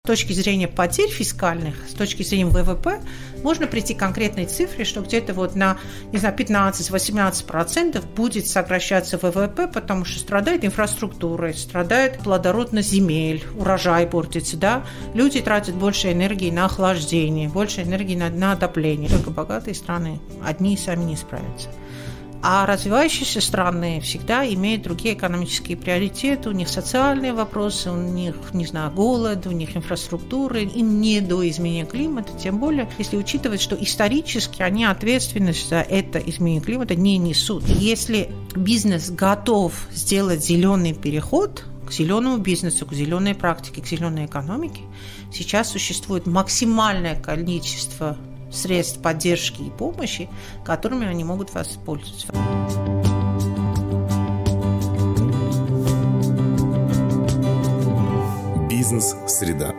точки зрения потерь фискальных, с точки зрения ВВП, можно прийти к конкретной цифре, что где-то вот на, не знаю, 15-18% будет сокращаться ВВП, потому что страдает инфраструктура, страдает плодородность земель, урожай портится, да? Люди тратят больше энергии на охлаждение, больше энергии на отопление. Только богатые страны одни сами не справятся. А развивающиеся страны всегда имеют другие экономические приоритеты, у них социальные вопросы, у них, не знаю, голод, у них инфраструктура, им не до изменения климата, тем более, если учитывать, что исторически они ответственность за это изменение климата не несут. Если бизнес готов сделать зеленый переход к зеленому бизнесу, к зеленой практике, к зеленой экономике, сейчас существует максимальное количество средств поддержки и помощи, которыми они могут воспользоваться. Бизнес-среда.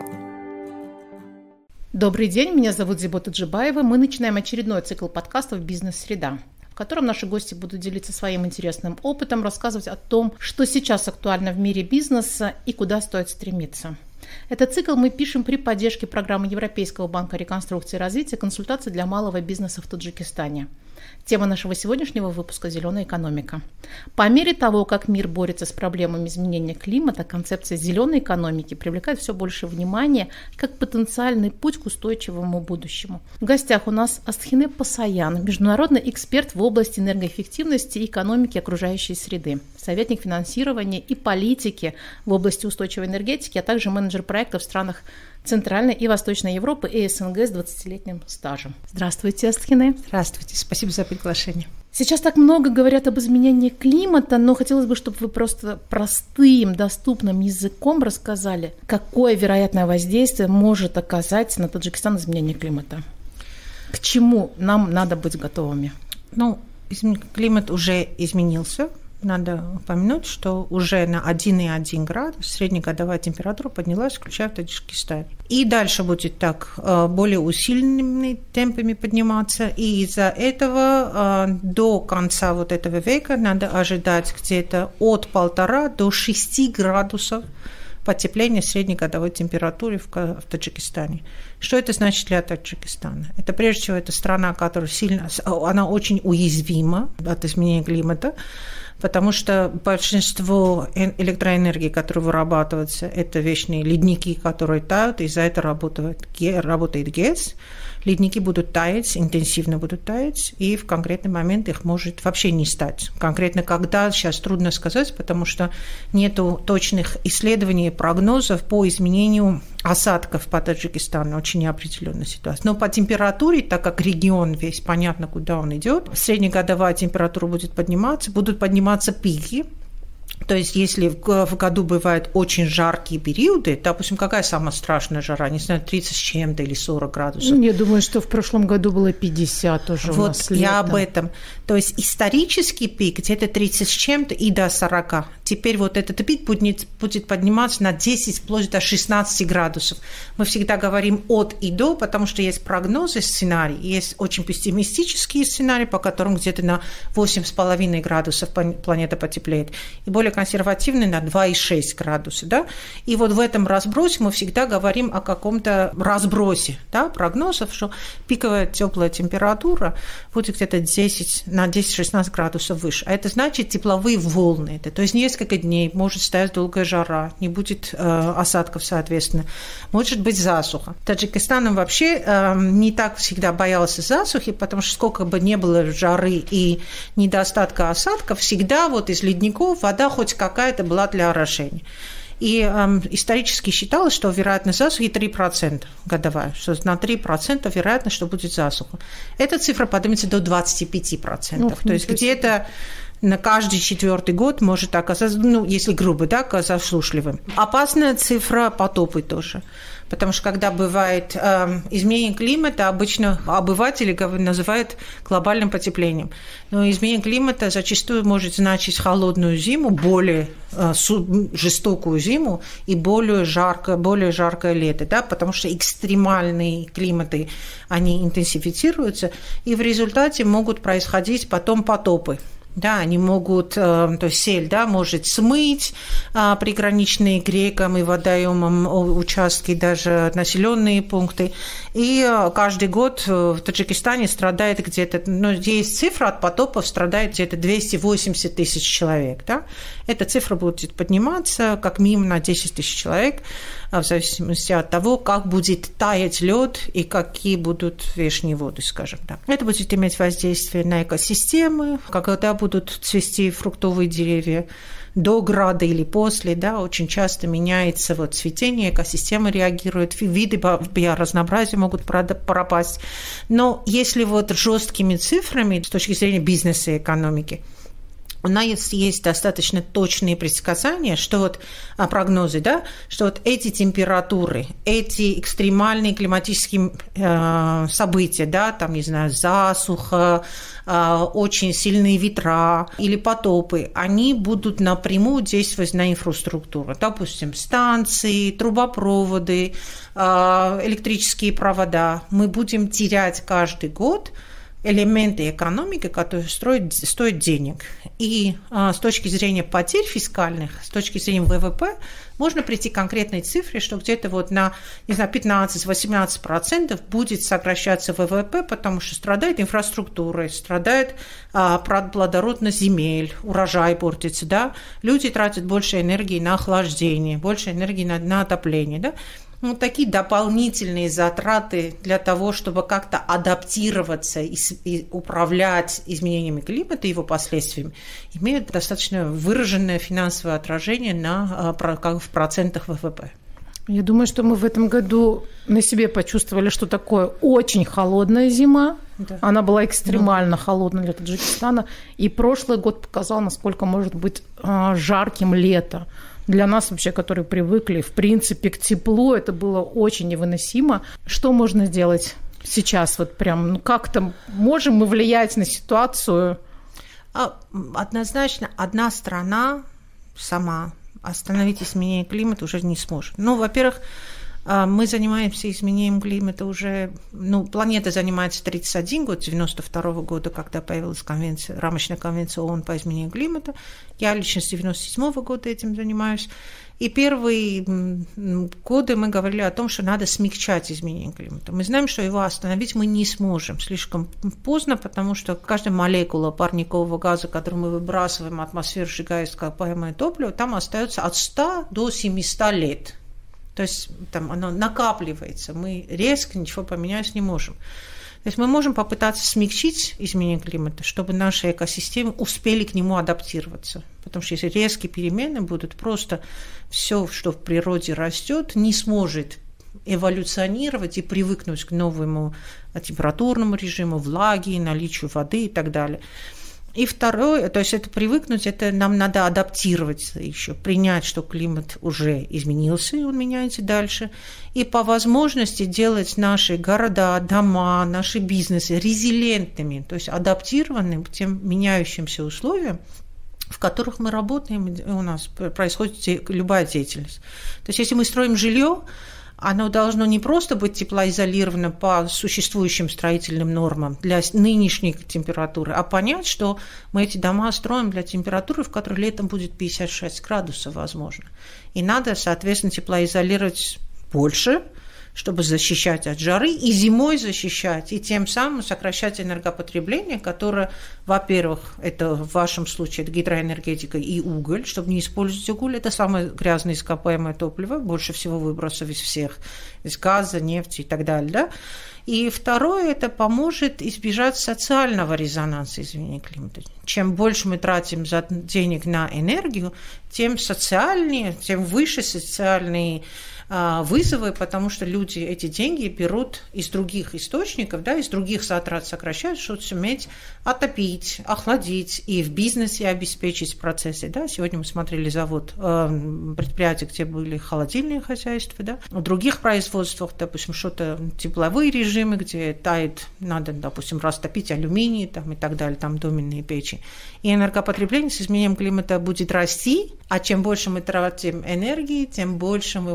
Добрый день, меня зовут Зибота Джибаева. Мы начинаем очередной цикл подкастов «Бизнес-среда», в котором наши гости будут делиться своим интересным опытом, рассказывать о том, что сейчас актуально в мире бизнеса и куда стоит стремиться. Этот цикл мы пишем при поддержке программы Европейского банка реконструкции и развития «Консультации для малого бизнеса в Таджикистане». Тема нашего сегодняшнего выпуска – «Зеленая экономика». По мере того, как мир борется с проблемами изменения климата, концепция зеленой экономики привлекает все больше внимания как потенциальный путь к устойчивому будущему. В гостях у нас Астхине Пасаян, международный эксперт в области энергоэффективности и экономики окружающей среды, советник финансирования и политики в области устойчивой энергетики, а также менеджер проектов в странах Центральной и Восточной Европы и СНГ с 20-летним стажем. Здравствуйте, Астхине. Здравствуйте, спасибо за приглашение. Сейчас так много говорят об изменении климата, но хотелось бы, чтобы вы просто простым, доступным языком рассказали, какое вероятное воздействие может оказать на Таджикистан изменение климата. К чему нам надо быть готовыми? Климат уже изменился. Надо упомянуть, что уже на 1,1 градус среднегодовая температура поднялась, включая в Таджикистане. И дальше будет так более усиленными темпами подниматься. И из-за этого до конца вот этого века надо ожидать где-то от 1,5 до 6 градусов потепления среднегодовой температуры в Таджикистане. Что это значит для Таджикистана? Это прежде всего это страна, которая она очень уязвима от изменения климата, потому что большинство электроэнергии, которая вырабатывается, это вечные ледники, которые тают, и за это работает ГЭС. Ледники будут таять, интенсивно будут таять, и в конкретный момент их может вообще не стать. Конкретно когда, сейчас трудно сказать, потому что нет точных исследований и прогнозов по изменению осадков по Таджикистану, очень неопределенная ситуация. Но по температуре, так как регион весь, понятно, куда он идет, среднегодовая температура будет подниматься, будут подниматься пики. То есть, если в году бывают очень жаркие периоды, допустим, какая самая страшная жара, не знаю, 30 с чем-то или 40 градусов? Я думаю, что в прошлом году было 50 уже у нас летом. Я об этом. То есть, исторический пик где-то 30 с чем-то и до 40. Теперь вот этот пик будет подниматься на 10, вплоть до 16 градусов. Мы всегда говорим от и до, потому что есть прогнозы, сценарии, есть очень пессимистические сценарии, по которым где-то на 8,5 градусов планета потеплеет, и более консервативный на 2,6 градуса. Да? И вот в этом разбросе мы всегда говорим о каком-то разбросе, да, прогнозов, что пиковая теплая температура будет где-то на 10-16 градусов выше. А это значит тепловые волны. То есть несколько дней может стоять долгая жара, не будет осадков, соответственно. Может быть засуха. Таджикистан вообще не так всегда боялся засухи, потому что сколько бы ни было жары и недостатка осадков, всегда вот из ледников вода хоть какая-то была для орошения. И исторически считалось, что вероятность засухи 3% годовая, что на 3% вероятность, что будет засуха. Эта цифра поднимется до 25%. То есть где-то на каждый 4-й год может оказаться, если грубо, да, заслушливым. Опасная цифра потопы тоже. Потому что когда бывает изменение климата, обычно обыватели называют глобальным потеплением. Но изменение климата зачастую может значить холодную зиму, более жестокую зиму и более жаркое лето, да, потому что экстремальные климаты, они интенсифицируются, и в результате могут происходить потом потопы. Да, они могут, то есть сель, да, может смыть приграничные к рекам и водоемам участки, даже населенные пункты. И каждый год в Таджикистане страдает где-то, есть цифра, от потопов страдает где-то 280 тысяч человек. Да? Эта цифра будет подниматься как минимум на 10 тысяч человек, в зависимости от того, как будет таять лед и какие будут внешние воды, скажем так. Это будет иметь воздействие на экосистемы, когда будут цвести фруктовые деревья до града или после, да, очень часто меняется цветение, экосистема реагирует, виды биоразнообразия могут пропасть. Но если жесткими цифрами с точки зрения бизнеса и экономики, у нас есть достаточно точные предсказания, что прогнозы, да, что эти температуры, эти экстремальные климатические события, да, там, не знаю, засуха, очень сильные ветра или потопы, они будут напрямую действовать на инфраструктуру. Допустим, станции, трубопроводы, электрические провода. Мы будем терять каждый год элементы экономики, которые стоят денег. И с точки зрения потерь фискальных, с точки зрения ВВП, можно прийти к конкретной цифре, что где-то на 15-18% будет сокращаться ВВП, потому что страдает инфраструктура, страдает плодородность земель, урожай портится, да? Люди тратят больше энергии на охлаждение, больше энергии на отопление, да? Такие дополнительные затраты для того, чтобы как-то адаптироваться и управлять изменениями климата и его последствиями, имеют достаточно выраженное финансовое отражение в процентах ВВП. Я думаю, что мы в этом году на себе почувствовали, что такое очень холодная зима. Да. Она была экстремально холодной для Таджикистана. И прошлый год показал, насколько может быть жарким лето. Для нас вообще, которые привыкли, в принципе, к теплу, это было очень невыносимо. Что можно сделать сейчас? Как-то можем мы влиять на ситуацию? Однозначно, одна страна сама остановить изменение климата уже не сможет. Во-первых, мы занимаемся изменением климата уже, планета занимается 31 год, 92 года, когда появилась рамочная конвенция ООН по изменению климата. Я лично с 97 года этим занимаюсь. И первые годы мы говорили о том, что надо смягчать изменение климата. Мы знаем, что его остановить мы не сможем слишком поздно, потому что каждая молекула парникового газа, которую мы выбрасываем в атмосферу, сжигая ископаемое топливо, там остается от 100 до 700 лет. То есть там оно накапливается, мы резко ничего поменять не можем. То есть мы можем попытаться смягчить изменение климата, чтобы наши экосистемы успели к нему адаптироваться. Потому что если резкие перемены будут, просто все, что в природе растет, не сможет эволюционировать и привыкнуть к новому температурному режиму, влаге, наличию воды и так далее. И второе, то есть это привыкнуть, это нам надо адаптироваться еще, принять, что климат уже изменился, и он меняется дальше, и по возможности делать наши города, дома, наши бизнесы резилиентными, то есть адаптированными к тем меняющимся условиям, в которых мы работаем, и у нас происходит любая деятельность. То есть если мы строим жилье, оно должно не просто быть теплоизолировано по существующим строительным нормам для нынешней температуры, а понять, что мы эти дома строим для температуры, в которой летом будет 56 градусов, возможно. И надо, соответственно, теплоизолировать больше, чтобы защищать от жары, и зимой защищать, и тем самым сокращать энергопотребление, которое, во-первых, это в вашем случае это гидроэнергетика и уголь, чтобы не использовать уголь, это самое грязное ископаемое топливо, больше всего выбросов из всех, из газа, нефти и так далее, да? И второе, это поможет избежать социального резонанса изменения климата. Чем больше мы тратим денег на энергию, тем социальнее, тем выше социальные вызовы, потому что люди эти деньги берут из других источников, да, из других затрат сокращают, чтобы суметь отопить, охладить и в бизнесе обеспечить процессы. Да. Сегодня мы смотрели завод, предприятия, где были холодильные хозяйства, да. В других производствах, допустим, что-то тепловые режимы, где тает, надо, допустим, растопить алюминий там, и так далее, там доменные печи. И энергопотребление с изменением климата будет расти, а чем больше мы тратим энергии, тем больше мы выбрасываем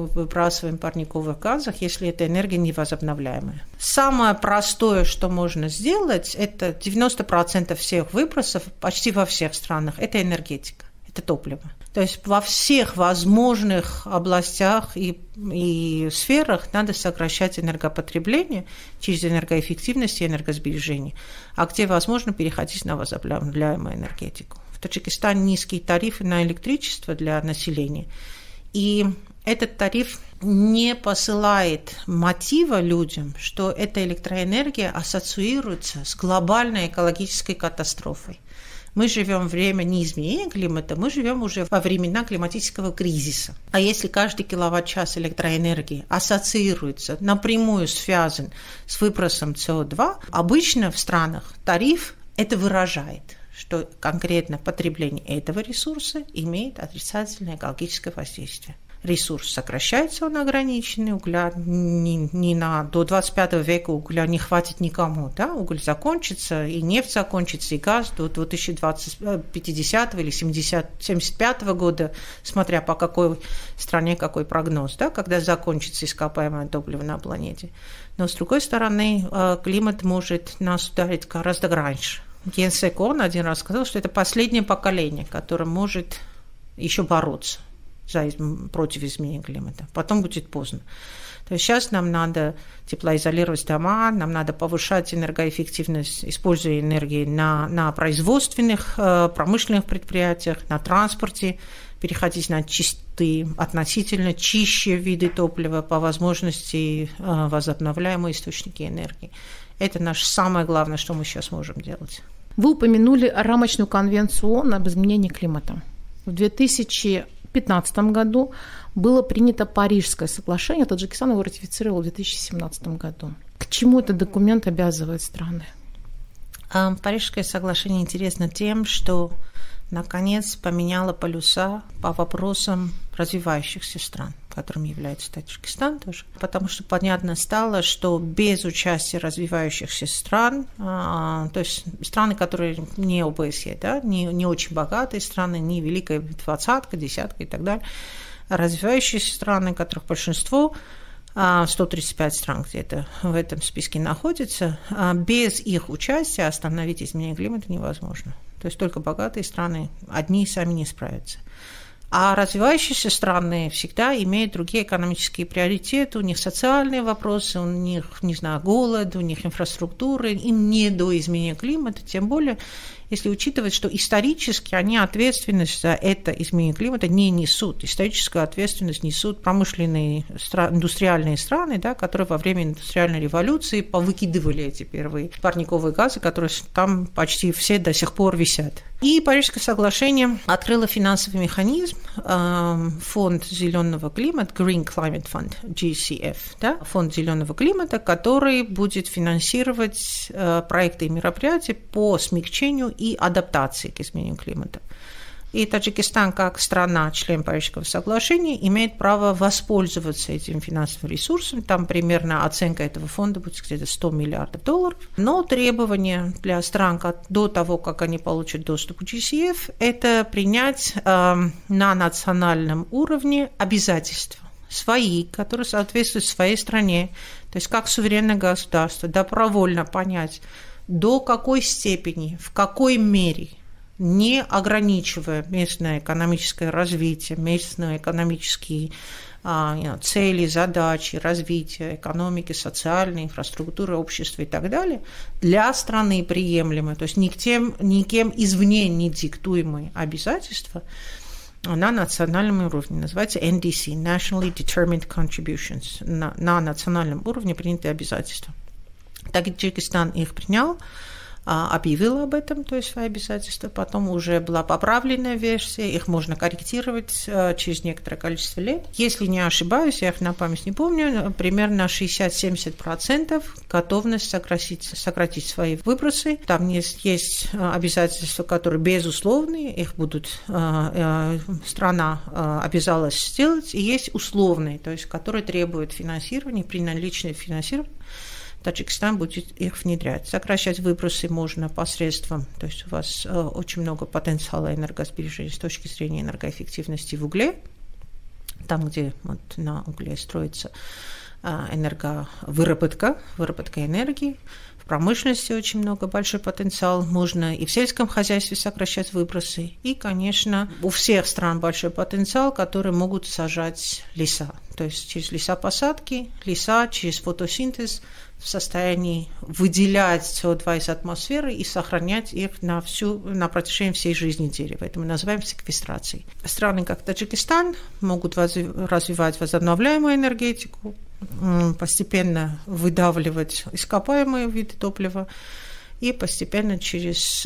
выбрасываем парниковых газов, если эта энергия невозобновляемая. Самое простое, что можно сделать, это 90% всех выбросов почти во всех странах, это энергетика, это топливо. То есть во всех возможных областях и сферах надо сокращать энергопотребление через энергоэффективность и энергосбережение, а где возможно переходить на возобновляемую энергетику. В Таджикистане низкие тарифы на электричество для населения, и этот тариф не посылает мотива людям, что эта электроэнергия ассоциируется с глобальной экологической катастрофой. Мы живем в время не изменения климата, мы живем уже во времена климатического кризиса. А если каждый киловатт-час электроэнергии ассоциируется, напрямую связан с выбросом СО2, обычно в странах тариф это выражает, что конкретно потребление этого ресурса имеет отрицательное экологическое воздействие. Ресурс сокращается, он ограниченный, угля до 25 века угля не хватит никому, да? Уголь закончится, и нефть закончится, и газ до 2050 или 75 года, смотря по какой стране какой прогноз, да? Когда закончится ископаемое топливо на планете. Но, с другой стороны, климат может нас ударить гораздо раньше. Генсек ООН один раз сказал, что это последнее поколение, которое может еще бороться против изменения климата. Потом будет поздно. То есть сейчас нам надо теплоизолировать дома, нам надо повышать энергоэффективность использования энергии на производственных, промышленных предприятиях, на транспорте, переходить на чистые, относительно чище виды топлива, по возможности возобновляемые источники энергии. Это наше самое главное, что мы сейчас можем делать. Вы упомянули рамочную конвенцию ООН об изменении климата. В 2015 году было принято Парижское соглашение, Таджикистан его ратифицировал в 2017 году. К чему этот документ обязывает страны? Парижское соглашение интересно тем, что наконец поменяло полюса по вопросам развивающихся стран, которым является Таджикистан тоже. Потому что понятно стало, что без участия развивающихся стран, то есть страны, которые не ОБСЕ, да, не очень богатые страны, не великая двадцатка, десятка и так далее, развивающиеся страны, которых большинство, 135 стран где-то в этом списке находится, без их участия остановить изменение климата невозможно. То есть только богатые страны одни сами не справятся. А развивающиеся страны всегда имеют другие экономические приоритеты, у них социальные вопросы, у них, не знаю, голод, у них инфраструктура, им не до изменения климата, тем более, если учитывать, что исторически они ответственность за это изменение климата не несут. Историческую ответственность несут промышленные, индустриальные страны, да, которые во время индустриальной революции повыкидывали эти первые парниковые газы, которые там почти все до сих пор висят. И Парижское соглашение открыло финансовый механизм, фонд зеленого климата, Green Climate Fund, GCF, да, фонд зеленого климата, который будет финансировать проекты и мероприятия по смягчению и адаптации к изменению климата. И Таджикистан, как страна, член Парижского соглашения, имеет право воспользоваться этим финансовым ресурсом. Там примерно оценка этого фонда будет где-то $100 миллиардов. Но требования для стран до того, как они получат доступ к GCF, это принять на национальном уровне обязательства свои, которые соответствуют своей стране. То есть как суверенное государство добровольно понять, до какой степени, в какой мере, не ограничивая местное экономическое развитие, местные экономические цели, задачи, развития экономики, социальной инфраструктуры, общества и так далее, для страны приемлемые, то есть никем извне не диктуемые обязательства на национальном уровне, называется NDC, Nationally Determined Contributions, на национальном уровне принятые обязательства. Таджикистан их принял, объявил об этом, то есть свои обязательства, потом уже была поправленная версия, их можно корректировать через некоторое количество лет. Если не ошибаюсь, я их на память не помню, примерно 60-70% готовность сократить свои выбросы. Там есть обязательства, которые безусловные, их страна обязалась сделать, и есть условные, то есть которые требуют финансирования, при наличии финансирования Таджикистан будет их внедрять. Сокращать выбросы можно посредством, то есть у вас очень много потенциала энергосбережения с точки зрения энергоэффективности в угле. там, где вот на угле строится энерговыработка, выработка энергии. В промышленности очень большой потенциал. Можно и в сельском хозяйстве сокращать выбросы. И, конечно, у всех стран большой потенциал, которые могут сажать леса. То есть через лесопосадки, леса через фотосинтез в состоянии выделять СО2 из атмосферы и сохранять их на протяжении всей жизни дерева. Это мы называем секвестрацией. Страны, как Таджикистан, могут развивать возобновляемую энергетику, постепенно выдавливать ископаемые виды топлива и постепенно через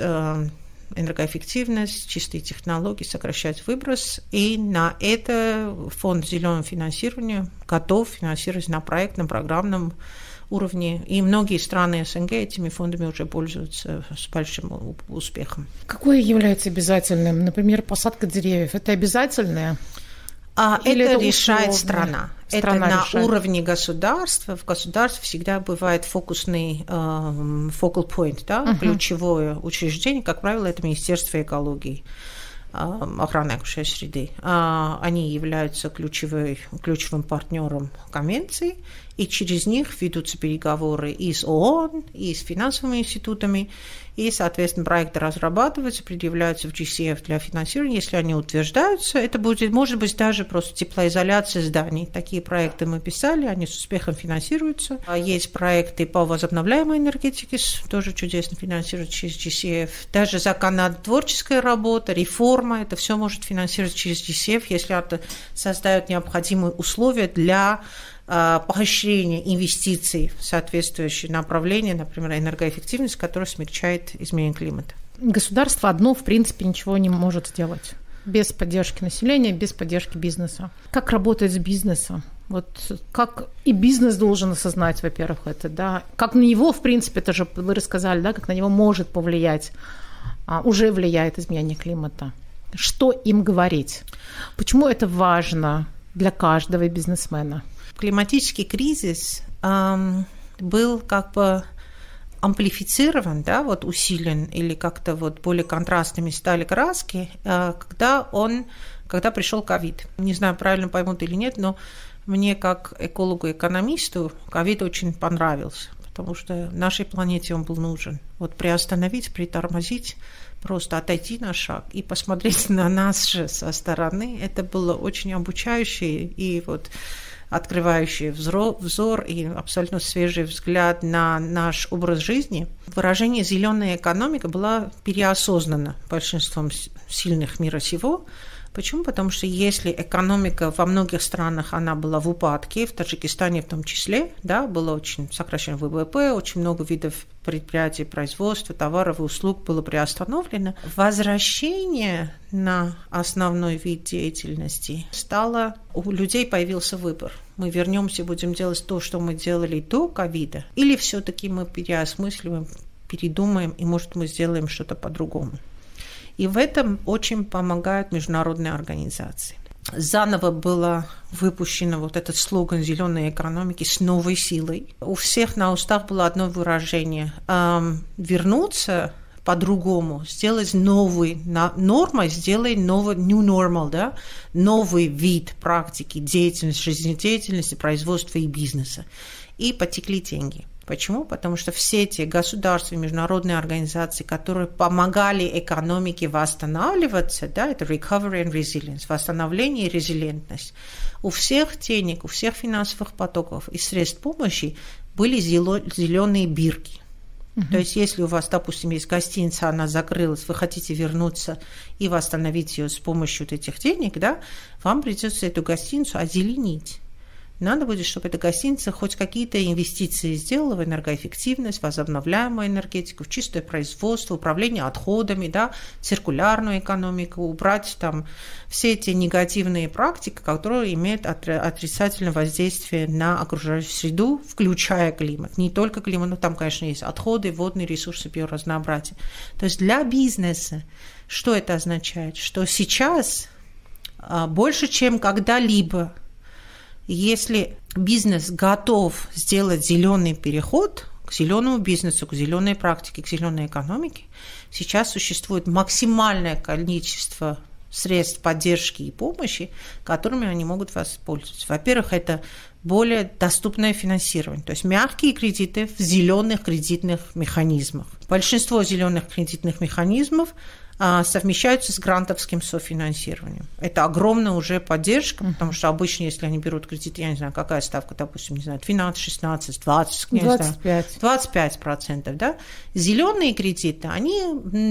энергоэффективность, чистые технологии сокращать выброс. И на это фонд зеленого финансирования готов финансировать на проектном, программном уровне. И многие страны СНГ этими фондами уже пользуются с большим успехом. Какое является обязательным? Например, посадка деревьев. Это обязательное? Это решает страна. Это на уровне государства. В государстве всегда бывает фокусный focal point, да, ключевое учреждение. Как правило, это Министерство экологии, охраны окружающей среды. Они являются ключевым партнером конвенции, и через них ведутся переговоры и с ООН, и с финансовыми институтами, и, соответственно, проекты разрабатываются, предъявляются в GCF для финансирования. Если они утверждаются, это может быть даже просто теплоизоляция зданий. Такие проекты мы писали, они с успехом финансируются. Есть проекты по возобновляемой энергетике, тоже чудесно финансируются через GCF. Даже законотворческая работа, реформа, это все может финансироваться через GCF, если это создает необходимые условия для поощрение инвестиций в соответствующие направления, например, энергоэффективность, которая смягчает изменение климата. Государство одно, в принципе, ничего не может сделать без поддержки населения, без поддержки бизнеса. Как работать с бизнесом? Вот как и бизнес должен осознать, во-первых, это, да, как на него, в принципе, это же вы рассказали, да, как на него может повлиять, уже влияет изменение климата. Что им говорить? Почему это важно для каждого бизнесмена? Климатический кризис был как бы амплифицирован, да, вот усилен, или как-то вот более контрастными стали краски, когда пришел ковид. Не знаю, правильно поймут или нет, но мне как экологу-экономисту ковид очень понравился, потому что нашей планете он был нужен. Вот приостановить, притормозить, просто отойти на шаг и посмотреть на нас же со стороны, это было очень обучающе и вот открывающий взор и абсолютно свежий взгляд на наш образ жизни. Выражение «зеленая экономика» было переосознано большинством сильных мира сего. Почему? Потому что если экономика во многих странах, она была в упадке, в Таджикистане в том числе, да, было очень сокращен ВВП, очень много видов предприятий, производства, товаров и услуг было приостановлено. Возвращение на основной вид деятельности стало, у людей появился выбор. Мы вернемся, будем делать то, что мы делали до ковида, или все-таки мы переосмысливаем, передумаем, и, может, мы сделаем что-то по-другому. И в этом очень помогают международные организации. Заново было выпущено вот этот слоган зеленой экономики с новой силой. У всех на устах было одно выражение – вернуться по-другому, сделать новый нормой, сделай новый new normal, да? Новый вид практики, деятельности, жизнедеятельности, производства и бизнеса. И потекли деньги. Почему? Потому что все те государства, международные организации, которые помогали экономике восстанавливаться, да, это recovery and resilience, восстановление и резилиентность, у всех денег, у всех финансовых потоков и средств помощи были зеленые бирки. То есть, если у вас, допустим, есть гостиница, она закрылась, вы хотите вернуться и восстановить ее с помощью вот этих денег, да, вам придется эту гостиницу озеленить. Надо будет, чтобы эта гостиница хоть какие-то инвестиции сделала в энергоэффективность, возобновляемую энергетику, в чистое производство, управление отходами, да, циркулярную экономику, убрать там все эти негативные практики, которые имеют отрицательное воздействие на окружающую среду, включая климат. Не только климат, но там, конечно, есть отходы, водные ресурсы, биоразнообразие. То есть для бизнеса что это означает? Что сейчас больше, чем когда-либо, если бизнес готов сделать зеленый переход к зеленому бизнесу, к зеленой практике, к зеленой экономике, сейчас существует максимальное количество средств поддержки и помощи, которыми они могут воспользоваться. Во-первых, это более доступное финансирование, то есть мягкие кредиты в зеленых кредитных механизмах. Большинство зеленых кредитных механизмов совмещаются с грантовским софинансированием. Это огромная уже поддержка, потому что обычно, если они берут кредит, я не знаю, какая ставка, допустим, не знаю, 12, 16, 20, 25%, да? Зеленые кредиты, они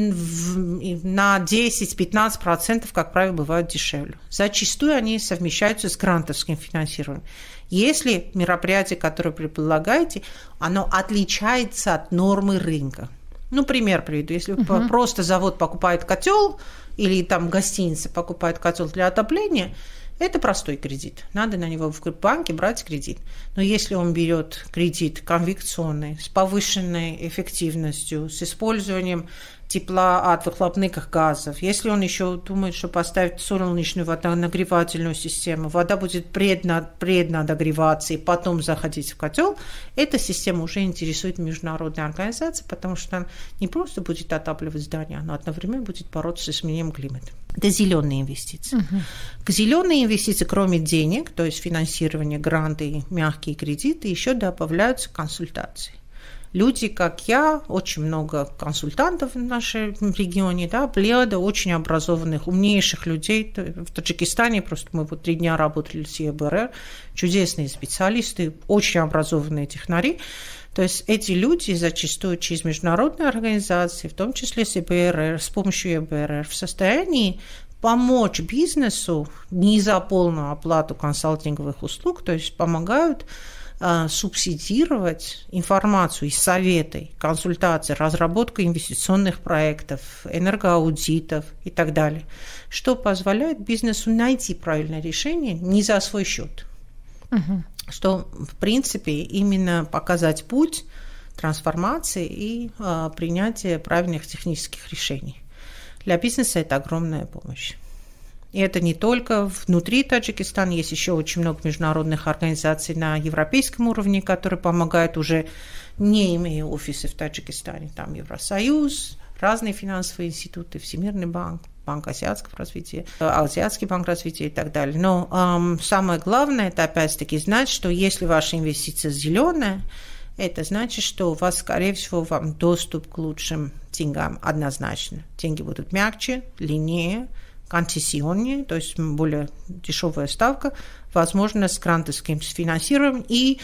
на 10-15%, как правило, бывают дешевле. Зачастую они совмещаются с грантовским финансированием. Если мероприятие, которое вы предлагаете, оно отличается от нормы рынка. Пример приведу. Если просто завод покупает котел или там гостиница покупает котел для отопления, это простой кредит. Надо на него в банке брать кредит. Но если он берет кредит конвекционный, с повышенной эффективностью, с использованием тепла от выхлопных газов, если он еще думает, что поставить солнечную водонагревательную систему, вода будет преднагреваться и потом заходить в котел, эта система уже интересует международные организации, потому что она не просто будет отапливать здания, но одновременно будет бороться с изменением климата. Это зеленые инвестиции. К зеленым инвестициям, кроме денег, то есть финансирование, гранты, мягкие кредиты, еще добавляются консультации. Люди, как я, очень много консультантов в нашем регионе, да, плеяда очень образованных, умнейших людей. В Таджикистане просто мы 3 дня работали с ЕБРР, чудесные специалисты, очень образованные технари. То есть эти люди зачастую через международные организации, в том числе с ЕБРР, с помощью ЕБРР, в состоянии помочь бизнесу не за полную оплату консалтинговых услуг, то есть помогают субсидировать информацию и советы, консультации, разработку инвестиционных проектов, энергоаудитов и так далее, что позволяет бизнесу найти правильное решение не за свой счет. Что, в принципе, именно показать путь трансформации и принятия правильных технических решений. Для бизнеса это огромная помощь. И это не только внутри Таджикистана, есть еще очень много международных организаций на европейском уровне, которые помогают уже не имея офисы в Таджикистане. Там Евросоюз, разные финансовые институты, Всемирный банк, Банк азиатского развития, Азиатский банк развития и так далее. Но самое главное, это опять-таки знать, что если ваша инвестиция зеленая, это значит, что у вас, скорее всего, вам доступ к лучшим деньгам однозначно. Деньги будут мягче, длиннее, концессионнее, то есть более дешевая ставка, возможно, с грантовским финансированием и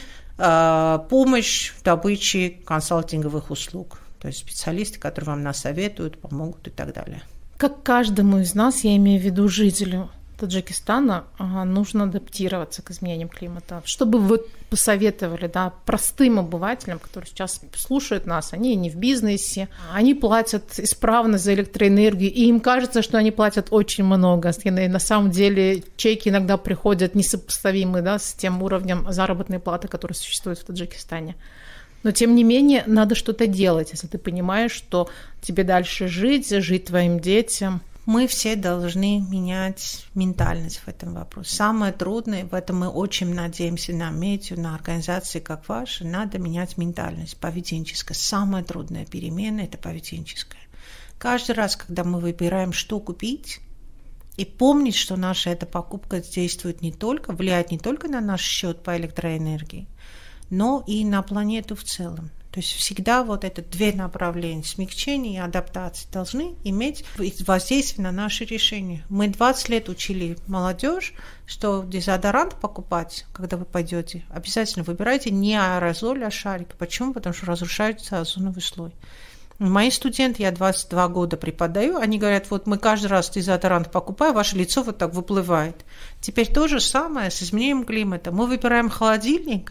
помощь в добыче консалтинговых услуг, то есть специалисты, которые вам насоветуют, помогут и так далее. Как каждому из нас, я имею в виду жителю Таджикистана, нужно адаптироваться к изменениям климата. Что бы вы посоветовали, да, простым обывателям, которые сейчас слушают нас, они не в бизнесе, они платят исправно за электроэнергию, и им кажется, что они платят очень много. И на самом деле чеки иногда приходят несопоставимые, да, с тем уровнем заработной платы, который существует в Таджикистане. Но, тем не менее, надо что-то делать, если ты понимаешь, что тебе дальше жить твоим детям. Мы все должны менять ментальность в этом вопросе. Самое трудное, в этом мы очень надеемся на медиа, на организации, как ваши, надо менять ментальность поведенческая. Самая трудная перемена – это поведенческая. Каждый раз, когда мы выбираем, что купить, и помнить, что наша эта покупка действует влияет не только на наш счет по электроэнергии, но и на планету в целом. То есть всегда вот это 2 направления, смягчение и адаптация, должны иметь воздействие на наши решения. Мы 20 лет учили молодежь, что дезодорант покупать, когда вы пойдете, обязательно выбирайте не аэрозоль, а шарик. Почему? Потому что разрушается озоновый слой. Мои студенты, я 22 года преподаю, они говорят, вот мы каждый раз дезодорант покупаем, ваше лицо вот так выплывает. Теперь то же самое с изменением климата. Мы выбираем холодильник.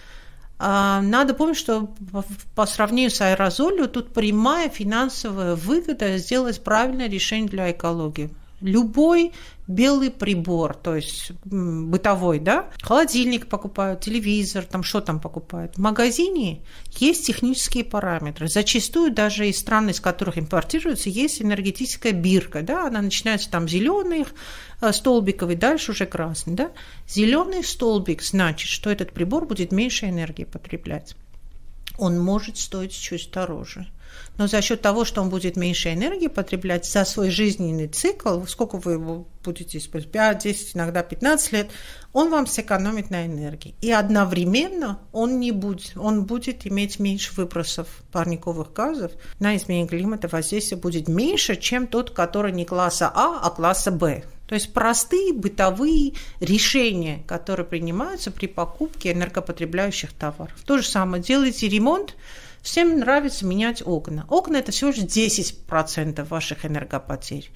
Надо помнить, что по сравнению с аэрозолью тут прямая финансовая выгода сделать правильное решение для экологии. Любой белый прибор, то есть бытовой, да, холодильник покупают, телевизор, там что там покупают. В магазине есть технические параметры. Зачастую даже из стран, из которых импортируется, есть энергетическая бирка, да, она начинается там зеленых столбиков и дальше уже красный, да. Зеленый столбик значит, что этот прибор будет меньше энергии потреблять. Он может стоить чуть дороже. Но за счет того, что он будет меньше энергии потреблять за свой жизненный цикл, сколько вы его будете использовать, 5, 10, иногда 15 лет, он вам сэкономит на энергии. И одновременно он будет иметь меньше выбросов парниковых газов, на изменение климата воздействие будет меньше, чем тот, который не класса А класса Б. То есть простые бытовые решения, которые принимаются при покупке энергопотребляющих товаров. То же самое, делайте ремонт. Всем нравится менять окна. Окна – это всего лишь 10% ваших энергопотерь.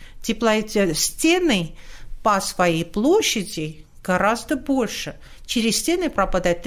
Стены по своей площади гораздо больше. Через стены пропадает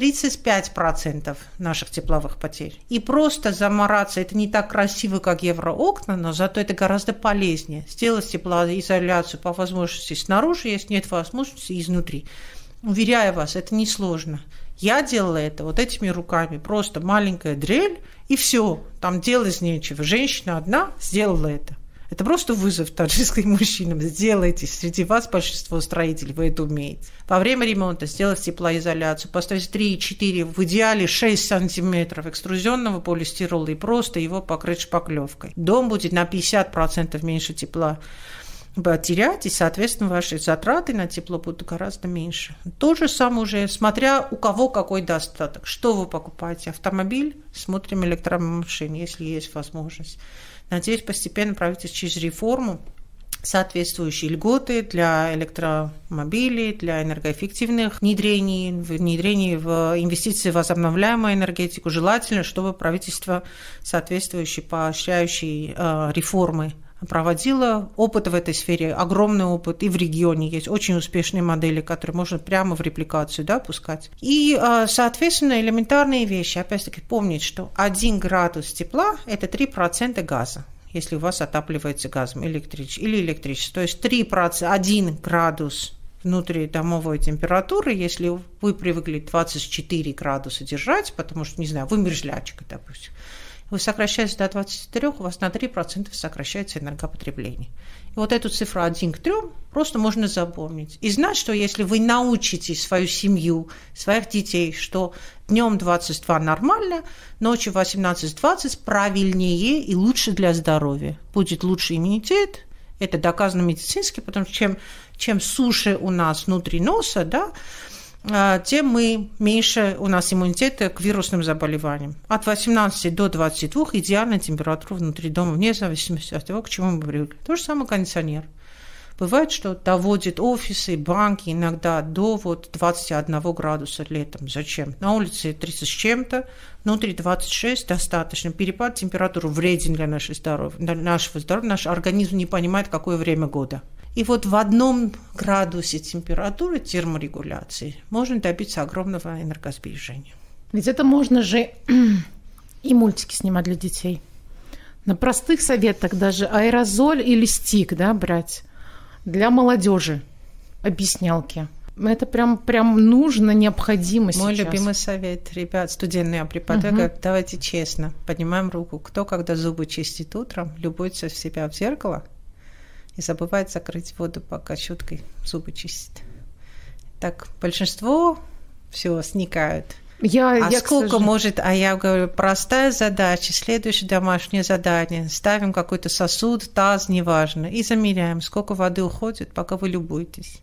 35% наших тепловых потерь. И просто замораться – это не так красиво, как евроокна, но зато это гораздо полезнее. Сделать теплоизоляцию по возможности снаружи, если нет возможности изнутри. Уверяю вас, это несложно. Я делала это вот этими руками. Просто маленькая дрель, и все. Там делать нечего. Женщина одна сделала это. Это просто вызов таджикским мужчинам. Сделайте. Среди вас большинство строителей, вы это умеете. Во время ремонта сделать теплоизоляцию, поставить 3-4, в идеале 6 сантиметров экструзионного полистирола и просто его покрыть шпаклевкой. Дом будет на 50% меньше тепла терять, и, соответственно, ваши затраты на тепло будут гораздо меньше. То же самое уже, смотря у кого какой достаток. Что вы покупаете? Автомобиль? Смотрим электромашины, если есть возможность. Надеюсь, постепенно правительство через реформу соответствующие льготы для электромобилей, для энергоэффективных внедрений в инвестиции в возобновляемую энергетику. Желательно, чтобы правительство соответствующие поощряющие реформы проводила. Опыт в этой сфере, огромный опыт, и в регионе есть очень успешные модели, которые можно прямо в репликацию пускать. И, соответственно, элементарные вещи. Опять-таки, помнить, что 1 градус тепла – это 3% газа, если у вас отапливается газом или электричеством. То есть 3%, 1 градус внутридомовой температуры, если вы привыкли 24 градуса держать, потому что, не знаю, вы мерзлячка, допустим, вы сокращаете до 23, у вас на 3% сокращается энергопотребление. И вот эту цифру 1 к 3 просто можно запомнить. И знать, что если вы научите свою семью, своих детей, что днем 22 нормально, ночью 18-20 правильнее и лучше для здоровья. Будет лучше иммунитет, это доказано медицински, потому что чем суше у нас внутри носа, тем меньше у нас иммунитета к вирусным заболеваниям. От 18 до 22 идеальная температура внутри дома, вне зависимости от того, к чему мы привыкли. То же самое кондиционер. Бывает, что доводит офисы, банки иногда до 21 градуса летом. Зачем? На улице 30 с чем-то, внутри 26 достаточно. Перепад температуры вреден для нашего здоровья. Наш организм не понимает, какое время года. И вот в 1 градусе температуры терморегуляции можно добиться огромного энергосбережения. Ведь это можно же и мультики снимать для детей. На простых советах даже аэрозоль или стик брать. Для молодежи объяснялки. Это прям нужно, необходимо сейчас. Мой любимый совет, ребят, студентные преподаватели, давайте честно, поднимаем руку. Кто, когда зубы чистит утром, любуется в себя в зеркало и забывает закрыть воду, пока щеткой зубы чистит. Так, большинство все сникают. Я говорю, простая задача, следующее домашнее задание. Ставим какой-то сосуд, таз, неважно, и замеряем, сколько воды уходит, пока вы любуетесь.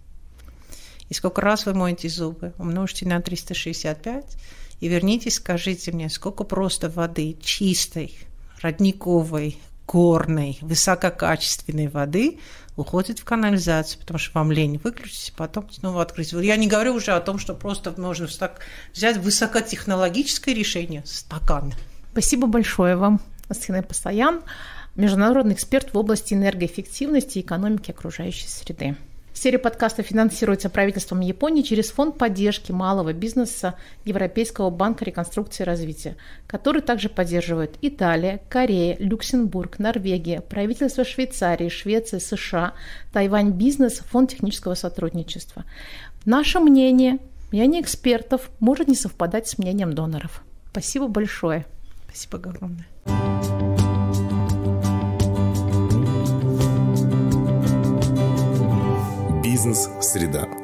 И сколько раз вы моете зубы. Умножьте на 365 и вернитесь, скажите мне, сколько просто воды чистой, родниковой, горной, высококачественной воды уходит в канализацию, потому что вам лень выключить, потом снова открыть. Я не говорю уже о том, что просто можно взять высокотехнологическое решение, стакан. Спасибо большое вам, Асхина Пасаян, международный эксперт в области энергоэффективности и экономики окружающей среды. Серия подкастов финансируется правительством Японии через Фонд поддержки малого бизнеса Европейского банка реконструкции и развития, который также поддерживают Италия, Корея, Люксембург, Норвегия, правительство Швейцарии, Швеции, США, Тайвань Бизнес, Фонд технического сотрудничества. Наше мнение экспертов может не совпадать с мнением доноров. Спасибо большое. Спасибо огромное. Бизнес-среда.